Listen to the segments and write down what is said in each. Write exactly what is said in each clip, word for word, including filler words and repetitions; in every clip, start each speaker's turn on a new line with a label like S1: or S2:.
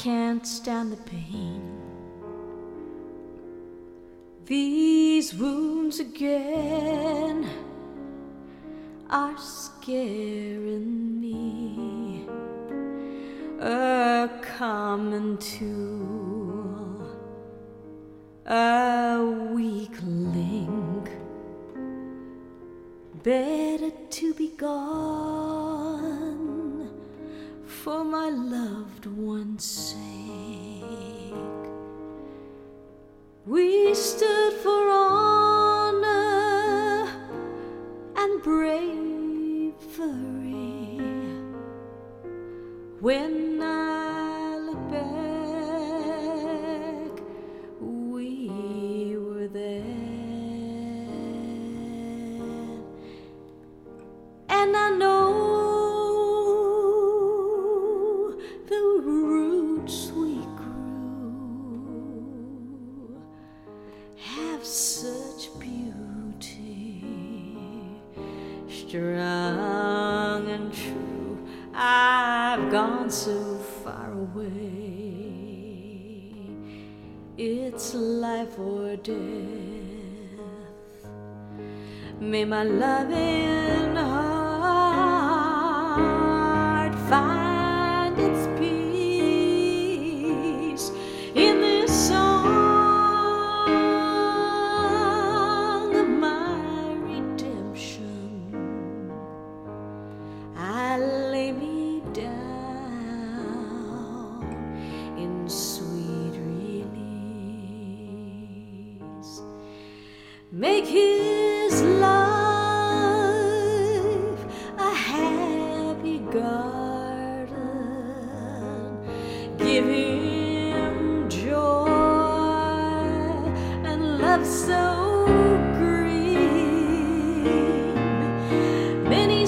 S1: can't stand the pain. These wounds again are scaring me. A common tool, a weak link, better to be gone for my loved one's sake. We stood for honor and bravery. When I look back, we were there. And I know the roots we grew have such beauty, strong and true. I've gone so far away, it's life or death. May my loving heart find its peace in this song of my redemption. I lay me down in sweet release. Make his life a happy garden. Give him joy and love so green. Many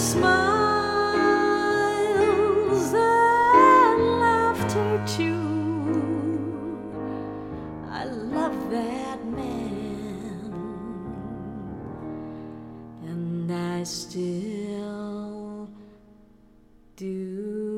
S1: smiles and laughter too. I love that man, and I still do.